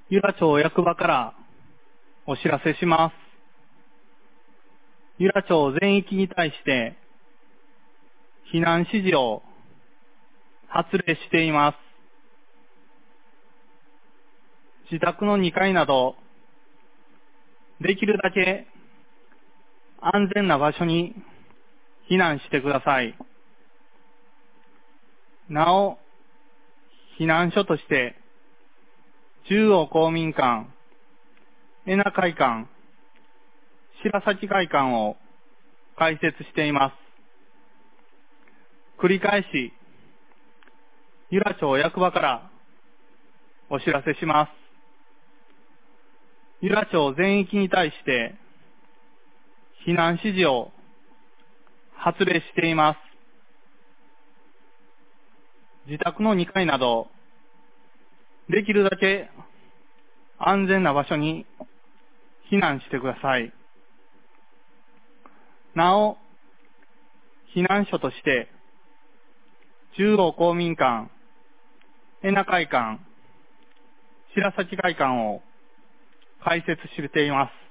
由良町役場からお知らせします。由良町全域に対して避難指示を発令しています。自宅の2階など、できるだけ安全な場所に避難してください。なお、避難所として、中央公民館、恵那会館、白崎会館を開設しています。繰り返し、由良町役場からお知らせします。由良町全域に対して避難指示を発令しています。自宅の2階など、できるだけ安全な場所に避難してください。なお、避難所として、中央公民館、恵那会館、白崎会館を開設しています。